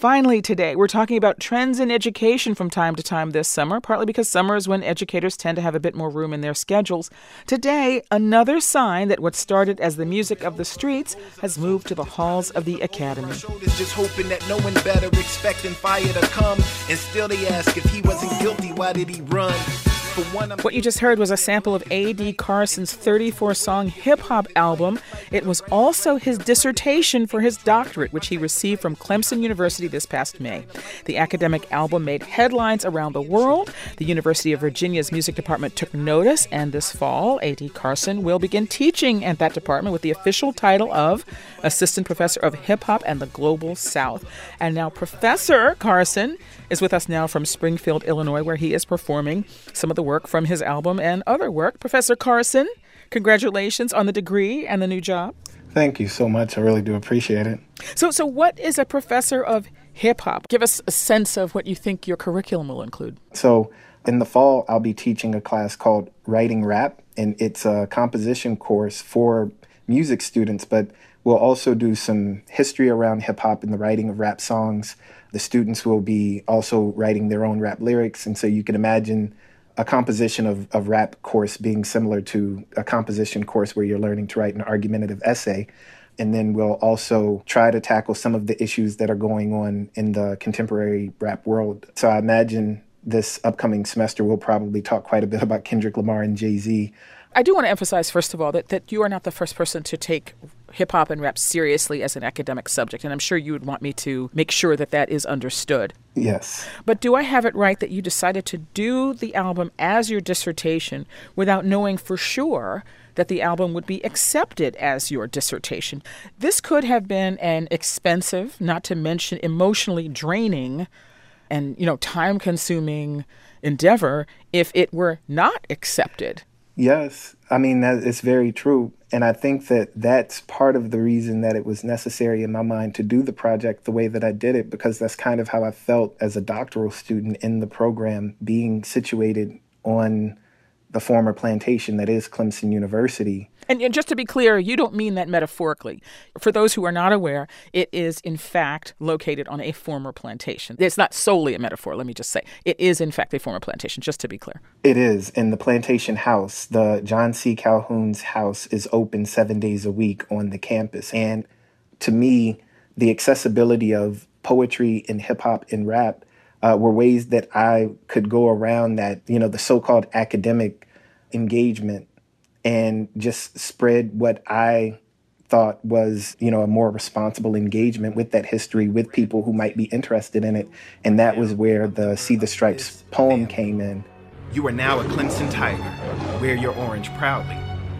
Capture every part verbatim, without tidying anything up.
Finally today, we're talking about trends in education from time to time this summer, partly because summer is when educators tend to have a bit more room in their schedules. Today, another sign that what started as the music of the streets has moved to the halls of the academy. Just hoping that no one better, expecting fire to come, and still they ask if he wasn't guilty, why did he run? What you just heard was a sample of A D Carson's thirty-four song hip-hop album. It was also his dissertation for his doctorate, which he received from Clemson University this past May. The academic album made headlines around the world. The University of Virginia's music department took notice, and this fall, A D Carson will begin teaching at that department with the official title of Assistant Professor of Hip-Hop and the Global South. And now Professor Carson is with us now from Springfield, Illinois, where he is performing some of the work from his album and other work. Professor Carson, congratulations on the degree and the new job. Thank you so much. I really do appreciate it. So, so what is a professor of hip-hop? Give us a sense of what you think your curriculum will include. So in the fall, I'll be teaching a class called Writing Rap, and it's a composition course for music students, but we'll also do some history around hip-hop and the writing of rap songs. The students will be also writing their own rap lyrics, and so you can imagine a composition of, of rap course being similar to a composition course where you're learning to write an argumentative essay. And then we'll also try to tackle some of the issues that are going on in the contemporary rap world. So I imagine this upcoming semester we'll probably talk quite a bit about Kendrick Lamar and Jay-Z. I do want to emphasize, first of all, that, that you are not the first person to take hip-hop and rap seriously as an academic subject, and I'm sure you would want me to make sure that that is understood. Yes. But do I have it right that you decided to do the album as your dissertation without knowing for sure that the album would be accepted as your dissertation? This could have been an expensive, not to mention emotionally draining and, you know, time-consuming endeavor if it were not accepted. Yes, I mean, that is very true. And I think that that's part of the reason that it was necessary in my mind to do the project the way that I did it, because that's kind of how I felt as a doctoral student in the program, being situated on the former plantation that is Clemson University. And, and just to be clear, you don't mean that metaphorically. For those who are not aware, it is in fact located on a former plantation. It's not solely a metaphor, let me just say. It is in fact a former plantation, just to be clear. It is. And the plantation house, the John C. Calhoun's house, is open seven days a week on the campus. And to me, the accessibility of poetry and hip hop and rap uh, were ways that I could go around that, you know, the so-called academic engagement and just spread what I thought was, you know, a more responsible engagement with that history, with people who might be interested in it. And that was where the See the Stripes poem came in. You are now a Clemson Tiger. Wear your orange proudly.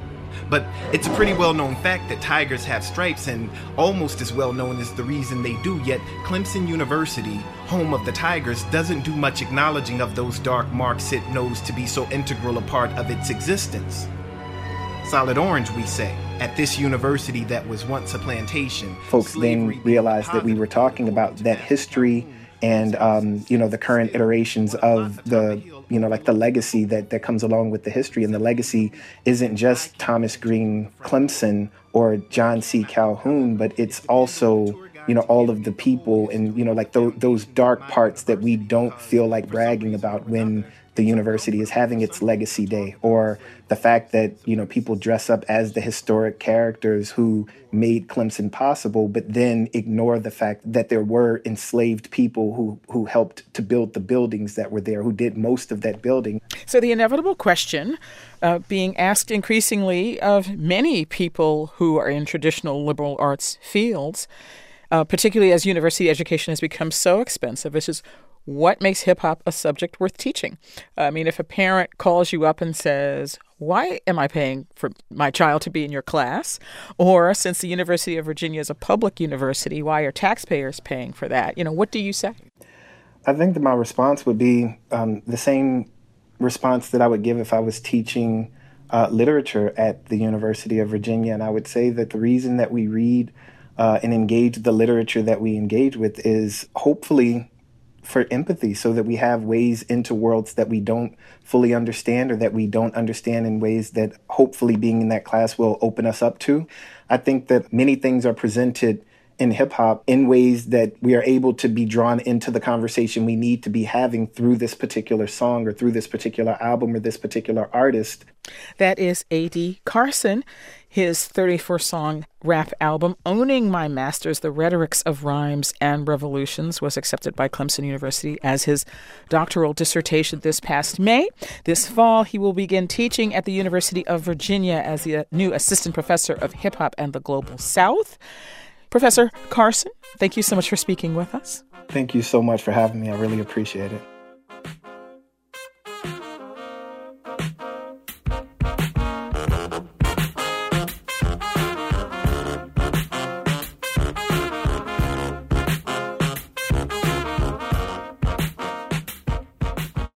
But it's a pretty well-known fact that tigers have stripes, and almost as well known as the reason they do, yet Clemson University, home of the Tigers, doesn't do much acknowledging of those dark marks it knows to be so integral a part of its existence. Solid orange, we say, at this university that was once a plantation. Folks then realized that we were talking about that history and, um, you know, the current iterations of the, you know, like the legacy that, that comes along with the history. And the legacy isn't just Thomas Green Clemson or John C. Calhoun, but it's also, you know, all of the people and, you know, like th- those dark parts that we don't feel like bragging about when the university is having its legacy day, or the fact that, you know, people dress up as the historic characters who made Clemson possible, but then ignore the fact that there were enslaved people who, who helped to build the buildings that were there, who did most of that building. So the inevitable question uh, being asked increasingly of many people who are in traditional liberal arts fields, uh, particularly as university education has become so expensive, is just what makes hip-hop a subject worth teaching? I mean, if a parent calls you up and says, why am I paying for my child to be in your class? Or since the University of Virginia is a public university, why are taxpayers paying for that? You know, what do you say? I think that my response would be um, the same response that I would give if I was teaching uh, literature at the University of Virginia. And I would say that the reason that we read uh, and engage the literature that we engage with is hopefully for empathy, so that we have ways into worlds that we don't fully understand, or that we don't understand in ways that hopefully being in that class will open us up to. I think that many things are presented in hip hop in ways that we are able to be drawn into the conversation we need to be having through this particular song or through this particular album or this particular artist. That is A D Carson. His thirty-four song rap album, Owning My Masters, The Rhetorics of Rhymes and Revolutions, was accepted by Clemson University as his doctoral dissertation this past May. This fall, he will begin teaching at the University of Virginia as the new assistant professor of hip hop and the Global South. Professor Carson, thank you so much for speaking with us. Thank you so much for having me. I really appreciate it.